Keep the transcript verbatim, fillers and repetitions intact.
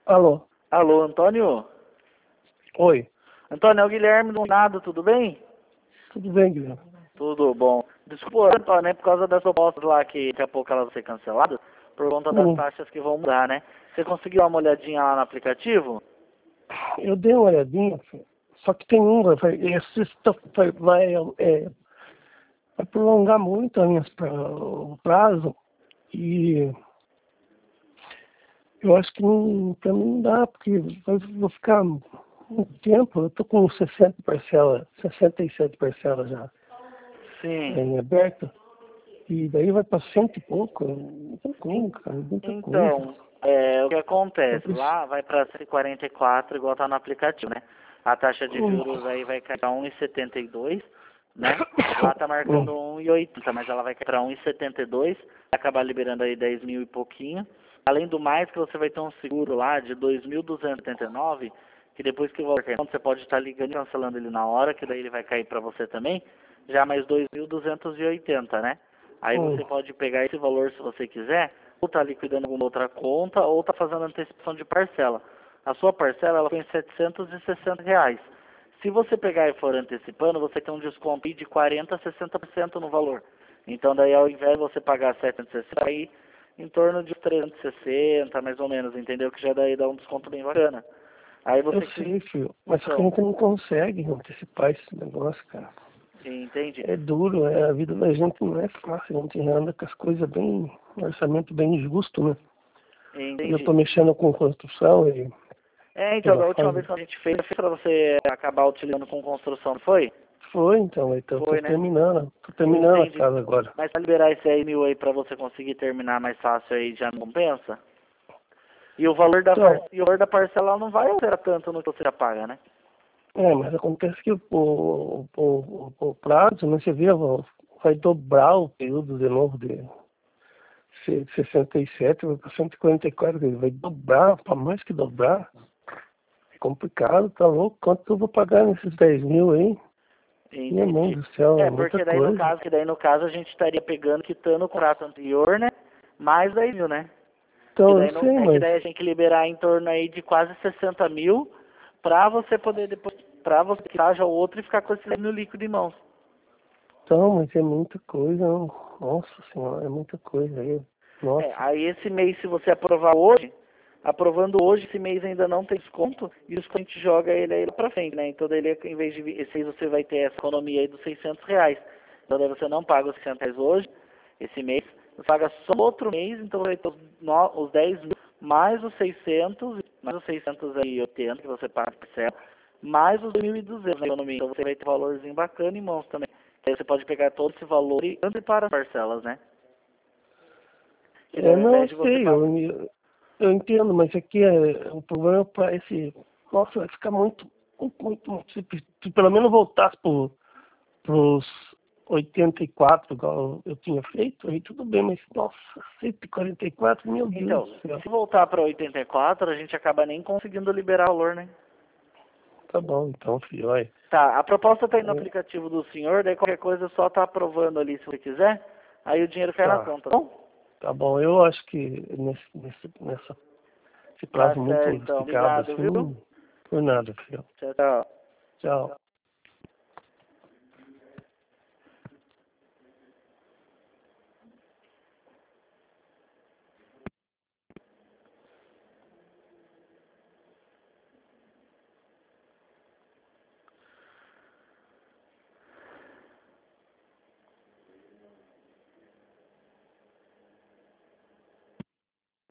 Alô? Alô, Antônio? Oi. Antônio, é o Guilherme do Nado, tudo bem? Tudo bem, Guilherme? Tudo bom. Desculpa, Antônio, é por causa das propostas lá que daqui a pouco elas vão ser canceladas, por conta das Hum. taxas que vão mudar, né? Você conseguiu dar uma olhadinha lá no aplicativo? Eu dei uma olhadinha, filho. Só que tem um, vai, esse stuff vai, vai, é, vai prolongar muito a minhas, pra, o prazo e eu acho que não, pra mim não dá, porque vai, vou ficar muito tempo, eu tô com sessenta parcelas, sessenta e sete parcelas já Sim. em aberto, e daí vai para cento e pouco, muita coisa, cara, muita coisa. Então, é, o que Eu acontece? preciso- Lá vai para cento e quarenta e quatro, igual tá no aplicativo, né? A taxa de Hum. juros aí vai cair para um vírgula setenta e dois, né? Lá tá marcando Hum. um vírgula oitenta, mas ela vai cair para um vírgula setenta e dois, vai acabar liberando aí dez mil e pouquinho. Além do mais, que você vai ter um seguro lá de dois mil duzentos e setenta e nove, que depois que o valor cair, você pode estar ligando e cancelando ele na hora, que daí ele vai cair para você também, já mais dois mil duzentos e oitenta, né? Aí Hum. você pode pegar esse valor se você quiser, ou tá liquidando alguma outra conta, ou tá fazendo antecipação de parcela. A sua parcela ela foi em setecentos e sessenta reais. Se você pegar e for antecipando, você tem um desconto aí de quarenta a sessenta por cento no valor. Então daí ao invés de você pagar setecentos e sessenta, aí em torno de trezentos e sessenta, mais ou menos, entendeu? Que já daí dá um desconto bem bacana. Aí você Eu sei, filho, mas a Então, gente não consegue antecipar esse negócio, cara. entende? É duro, é, a vida da gente não é fácil, a gente anda com as coisas bem, um orçamento bem justo, né? Eu tô Entendi. mexendo com construção e É, então, pela da última fase. vez que a gente fez, fez pra você acabar utilizando com construção, não foi? Foi, então, então, tô Foi, né? terminando, tô terminando a Entendi. casa agora. Mas pra liberar esse aí mil aí pra você conseguir terminar mais fácil aí, já não compensa? E o valor da, par... Então, e o valor da parcela não vai alterar tanto no que você já paga, né? é, mas acontece que o, o, o, o prazo, né, você vê, vai vai dobrar o período de novo de se- sessenta e sete, vai para cento e quarenta e quatro, quer dizer, vai dobrar, para mais que dobrar. É complicado, tá louco? Quanto eu vou pagar nesses dez mil aí? Minha mãe Entendi. do céu, é É, muita porque daí no coisa. caso, que daí no caso a gente estaria pegando, quitando o contrato anterior, né? Mais dez mil, né? Que Então, eu daí não, sei, é que mas... daí a gente tem que liberar em torno aí de quase sessenta mil pra você poder depois, pra você quitar já o outro e ficar com esse mil líquido em mãos. Então, mas é muita coisa. não. Nossa senhora, é muita coisa aí. É, Nossa. aí esse mês, se você aprovar hoje, aprovando hoje, esse mês ainda não tem desconto, e os clientes joga ele aí pra frente, né? Então daí, ele, em vez de vi- esse mês você vai ter essa economia aí dos seiscentos reais. Então daí você não paga os seiscentos reais hoje, esse mês, você paga só outro mês, então vai ter os, no, os dez mil, mais os seiscentos, mais os seiscentos e oitenta que você paga por parcela, mais os mil e duzentos na economia. Então você vai ter um valorzinho bacana em mãos também. Aí você pode pegar todo esse valor e antecipar as parcelas, né? Que daí É, ao não, invés eu de você sei, pagar. eu, eu entendo, mas aqui é, o problema para esse... Nossa, vai ficar muito, muito, muito... muito se, se pelo menos voltasse pro, pros oitenta e quatro, igual eu tinha feito, aí tudo bem, mas, nossa, cento e quarenta e quatro, meu Deus Então, do céu. se voltar para oitenta e quatro, a gente acaba nem conseguindo liberar o valor, né? Tá bom, então, filho, olha. Tá, a proposta tá aí no É, aplicativo do senhor, daí qualquer coisa só tá aprovando ali se você quiser, aí o dinheiro cai na tá, conta, tá bom? tá bom. Eu acho que nesse, nesse, nessa, esse Tá prazo muito certo, então. esticado Obrigado, viu? assim, por nada, filho. Tchau, tchau. Tchau.